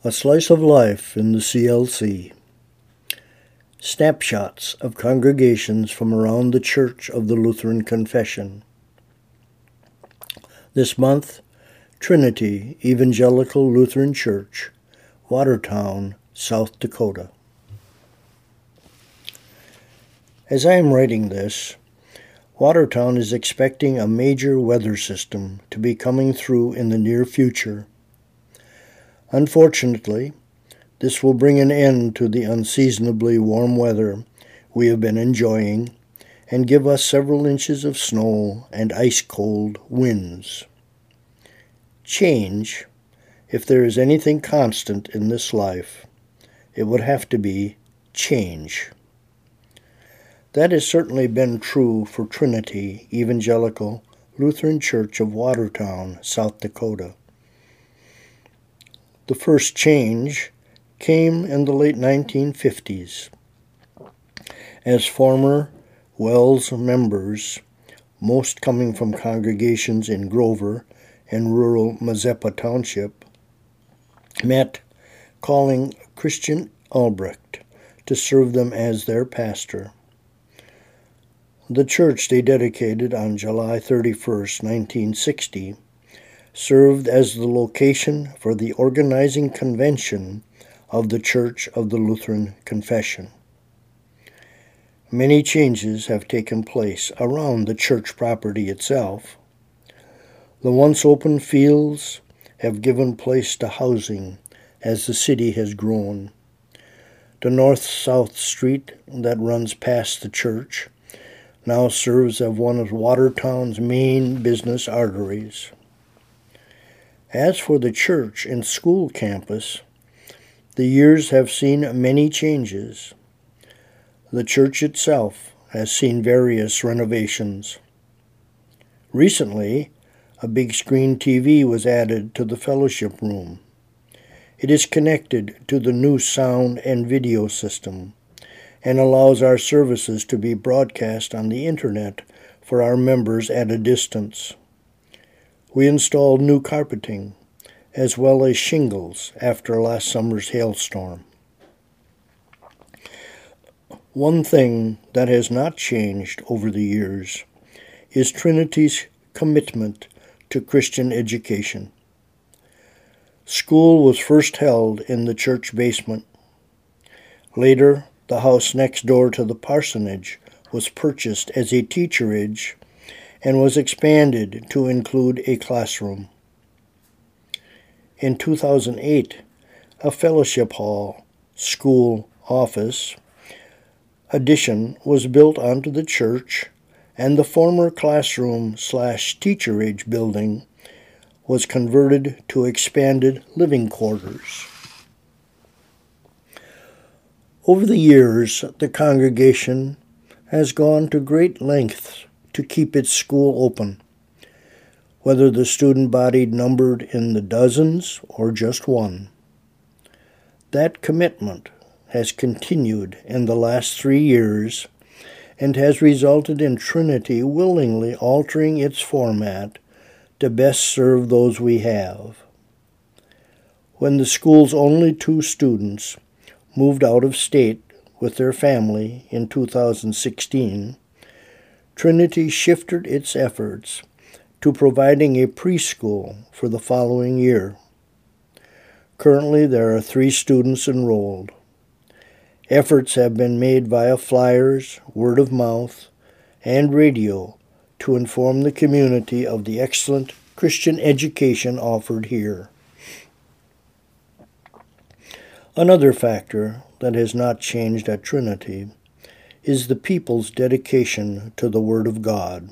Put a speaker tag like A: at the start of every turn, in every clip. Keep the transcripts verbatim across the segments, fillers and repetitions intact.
A: A Slice of Life in the C L C. Snapshots of congregations from around the Church of the Lutheran Confession. This month, Trinity Evangelical Lutheran Church, Watertown, South Dakota. As I am writing this, Watertown is expecting a major weather system to be coming through in the near future. Unfortunately, this will bring an end to the unseasonably warm weather we have been enjoying and give us several inches of snow and ice-cold winds. Change, if there is anything constant in this life, it would have to be change. That has certainly been true for Trinity Evangelical Lutheran Church of Watertown, South Dakota. The first change came in the late nineteen fifties, as former WELS members, most coming from congregations in Grover and rural Mazeppa Township, met, calling Christian Albrecht to serve them as their pastor. The church they dedicated on July thirty-first, nineteen sixty, served as the location for the organizing convention of the Church of the Lutheran Confession. Many changes have taken place around the church property itself. The once open fields have given place to housing as the city has grown. The north-south street that runs past the church now serves as one of Watertown's main business arteries. As for the church and school campus, the years have seen many changes. The church itself has seen various renovations. Recently, a big screen T V was added to the fellowship room. It is connected to the new sound and video system and allows our services to be broadcast on the internet for our members at a distance. We installed new carpeting, as well as shingles after last summer's hailstorm. One thing that has not changed over the years is Trinity's commitment to Christian education. School was first held in the church basement. Later, the house next door to the parsonage was purchased as a teacherage and was expanded to include a classroom. In two thousand eight, a fellowship hall, school, office addition was built onto the church, and the former classroom slash teacherage building was converted to expanded living quarters. Over the years, the congregation has gone to great lengths to keep its school open, whether the student body numbered in the dozens or just one. That commitment has continued in the last three years and has resulted in Trinity willingly altering its format to best serve those we have. When the school's only two students moved out of state with their family in two thousand sixteen, Trinity shifted its efforts to providing a preschool for the following year. Currently, there are three students enrolled. Efforts have been made via flyers, word of mouth, and radio to inform the community of the excellent Christian education offered here. Another factor that has not changed at Trinity is the people's dedication to the Word of God.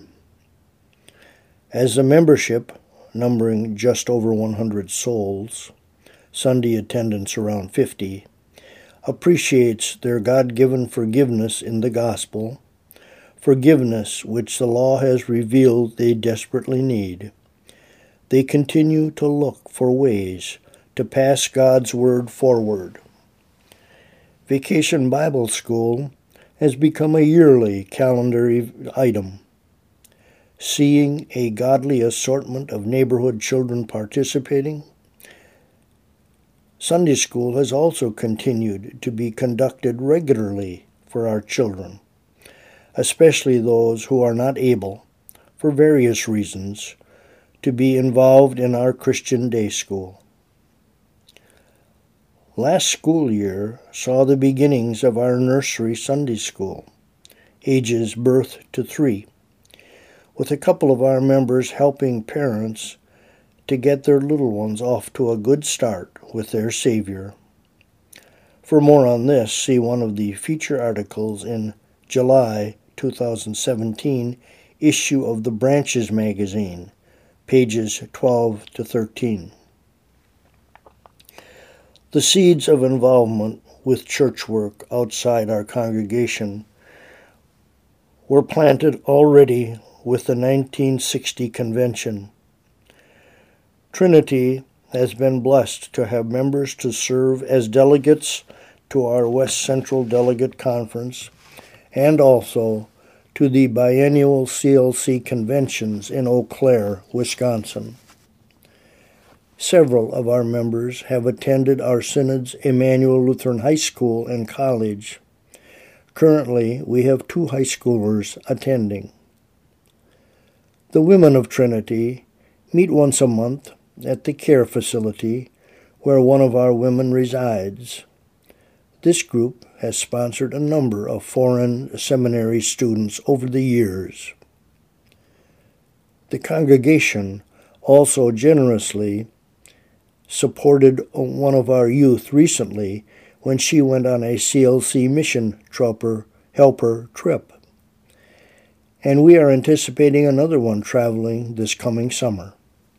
A: As the membership, numbering just over one hundred souls, Sunday attendance around fifty, appreciates their God-given forgiveness in the gospel, forgiveness which the law has revealed they desperately need, they continue to look for ways to pass God's Word forward. Vacation Bible School has become a yearly calendar item. Seeing a godly assortment of neighborhood children participating Sunday school has also continued to be conducted regularly for our children, especially those who are not able, for various reasons, to be involved in our Christian day school. Last school year saw the beginnings of our nursery Sunday school, ages birth to three, with a couple of our members helping parents to get their little ones off to a good start with their Savior. For more on this, see one of the feature articles in July two thousand seventeen issue of the Branches magazine, pages twelve to thirteen. The seeds of involvement with church work outside our congregation were planted already with the nineteen sixty convention. Trinity has been blessed to have members to serve as delegates to our West Central Delegate Conference and also to the biennial C L C conventions in Eau Claire, Wisconsin. Several of our members have attended our synod's Emmanuel Lutheran High School and College. Currently, we have two high schoolers attending. The women of Trinity meet once a month at the care facility where one of our women resides. This group has sponsored a number of foreign seminary students over the years. The congregation also generously supported one of our youth recently when she went on a C L C mission trooper helper trip. And we are anticipating another one traveling this coming summer.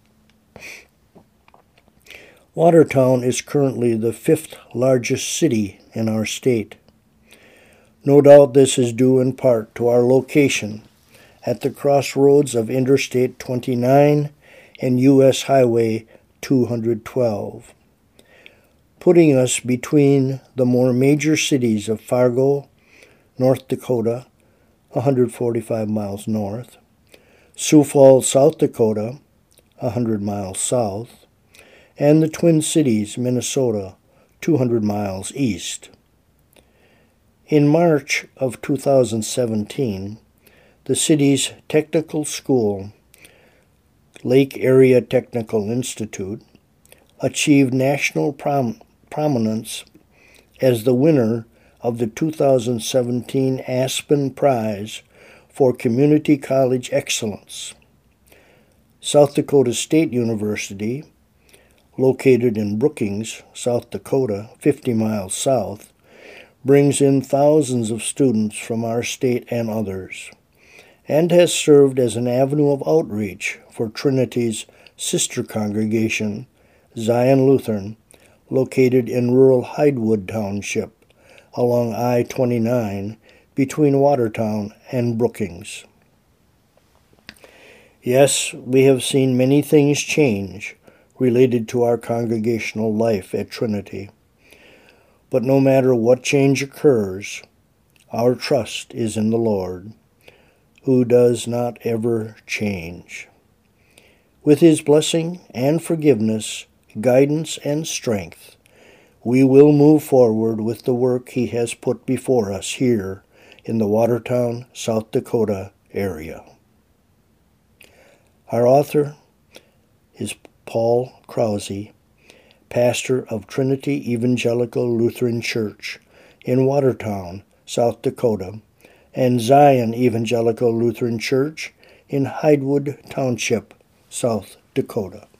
A: Watertown is currently the fifth largest city in our state. No doubt this is due in part to our location at the crossroads of Interstate twenty-nine and U S Highway two twelve, putting us between the more major cities of Fargo, North Dakota, one hundred forty-five miles north, Sioux Falls, South Dakota, one hundred miles south, and the Twin Cities, Minnesota, two hundred miles east. In March of two thousand seventeen, the city's technical school, Lake Area Technical Institute, achieved national prom- prominence as the winner of the two thousand seventeen Aspen Prize for Community College Excellence. South Dakota State University, located in Brookings, South Dakota, fifty miles south, brings in thousands of students from our state and others, and has served as an avenue of outreach for Trinity's sister congregation, Zion Lutheran, located in rural Hydewood Township along I twenty-nine between Watertown and Brookings. Yes, we have seen many things change related to our congregational life at Trinity. But no matter what change occurs, our trust is in the Lord, who does not ever change. With his blessing and forgiveness, guidance and strength, we will move forward with the work he has put before us here in the Watertown, South Dakota area. Our author is Paul Krause, pastor of Trinity Evangelical Lutheran Church in Watertown, South Dakota, and Zion Evangelical Lutheran Church in Hydewood Township, South Dakota.